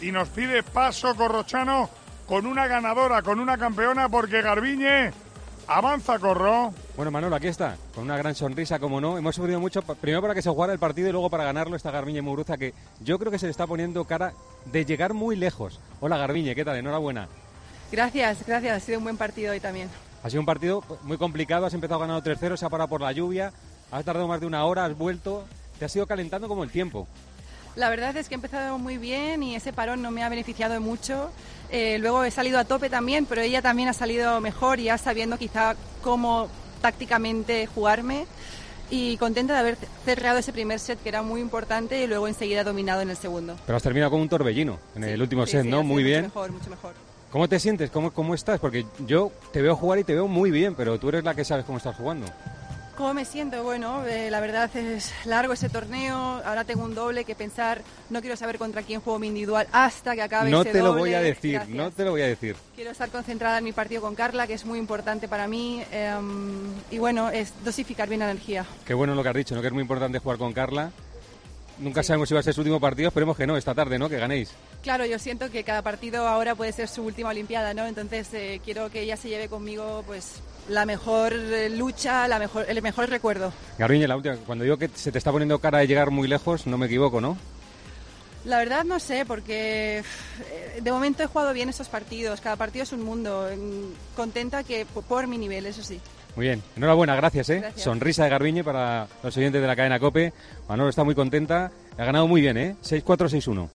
Y nos pide paso Corrochano con una ganadora, con una campeona, porque Garbiñe avanza, Corro. Bueno, Manolo, aquí está, con una gran sonrisa, como no. Hemos sufrido mucho, primero para que se jugara el partido y luego para ganarlo esta Garbiñe Muguruza, que yo creo que se le está poniendo cara de llegar muy lejos. Hola, Garbiñe, ¿qué tal? Enhorabuena. Gracias, ha sido un buen partido hoy también. Ha sido un partido muy complicado, has empezado ganando 3-0, se ha parado por la lluvia, has tardado más de una hora, has vuelto, te has ido calentando como el tiempo. La verdad es que he empezado muy bien y ese parón no me ha beneficiado mucho. Luego he salido a tope también, pero ella también ha salido mejor, ya sabiendo quizá cómo tácticamente jugarme. Y contenta de haber cerrado ese primer set, que era muy importante, y luego enseguida dominado en el segundo. Pero has terminado con un torbellino en el último set, ¿no? Muy bien. Mucho mejor. ¿Cómo te sientes? ¿Cómo estás? Porque yo te veo jugar y te veo muy bien, pero tú eres la que sabes cómo estás jugando. ¿Cómo me siento? Bueno, la verdad es largo ese torneo, ahora tengo un doble que pensar, no quiero saber contra quién juego mi individual hasta que acabe ese doble. No te lo voy a decir, Gracias. no te lo voy a decir. Quiero estar concentrada en mi partido con Carla, que es muy importante para mí, y bueno, es dosificar bien la energía. Qué bueno lo que has dicho, ¿no? Que es muy importante jugar con Carla. Nunca sabemos si va a ser su último partido, esperemos que no, esta tarde, ¿no? Que ganéis. Claro, yo siento que cada partido ahora puede ser su última Olimpiada, ¿no? Entonces quiero que ella se lleve conmigo, pues, la mejor lucha, el mejor recuerdo. Garbiñe, la última, cuando digo que se te está poniendo cara de llegar muy lejos, no me equivoco, ¿no? La verdad no sé, porque de momento he jugado bien esos partidos, cada partido es un mundo, contenta que por mi nivel, eso sí. Muy bien, enhorabuena, gracias, ¿eh? Gracias. Sonrisa de Garbiñe para los oyentes de la cadena COPE. Manolo está muy contenta, ha ganado muy bien, ¿eh? 6-4, 6-1.